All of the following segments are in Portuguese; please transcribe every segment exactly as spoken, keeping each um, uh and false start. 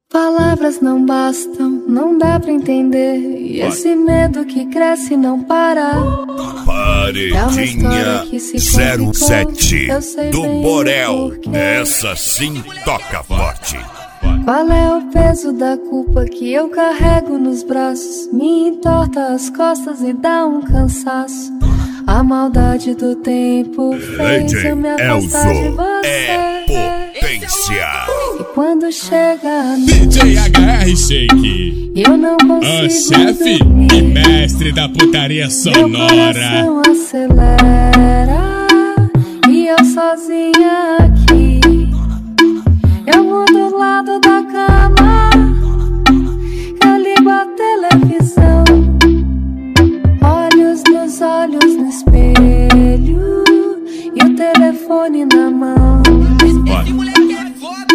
Palavras não bastam, não dá pra entender. E esse medo que cresce não para. Paredinha zero sete do Borel. Essa sim toca forte. Qual é o peso da culpa que eu carrego nos braços? Me entorta as costas e dá um cansaço. A maldade do tempo fez eu me afastar de você. É potência. E quando chega a D J H R Shake, eu não consigo o chefe e mestre da putaria sonora. Meu coração acelera e eu sozinha aqui. Eu mudo o lado da cama, eu ligo a televisão, olhos nos olhos no espelho e o telefone na mão. Esse moleque é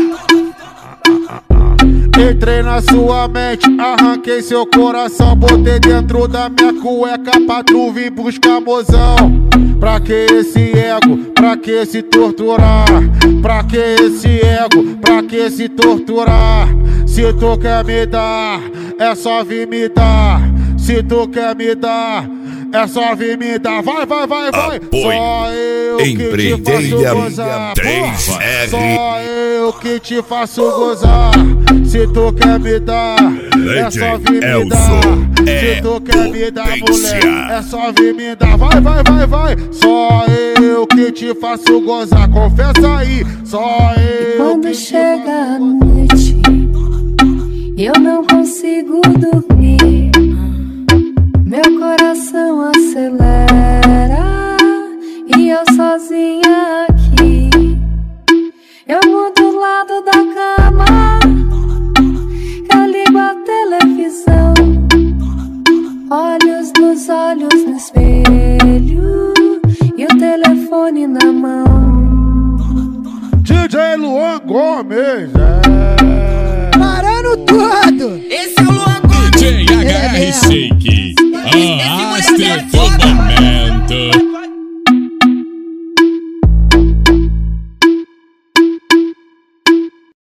foda. Entrei na sua mente, arranquei seu coração, botei dentro da minha cueca pra tu vir buscar mozão. Pra que esse ego, pra que se torturar? Pra que esse ego, pra que se torturar? Se tu quer me dar, é só vir me dar. Se tu quer me dar, é só vir me dar. Vai, vai, vai, vai. Apoio. Só eu que te faço gozar. três R. Só eu que te faço gozar. Se tu quer me dar, é só vir me dar. Se tu quer me dar, mulher, é só vir me dar. Vai, vai, vai, vai. Só eu que te faço gozar. Confessa aí. Só eu. Quando que chega te a noite, eu não consigo dormir. Meu coração acelera e eu sozinha aqui. Eu mudo o lado da cama, eu ligo a televisão, olhos nos olhos no espelho e o telefone na mão. D J Luan Gomes, é. Parando tudo. Esse é o Luan Gomes. D J H R Shake, a astro do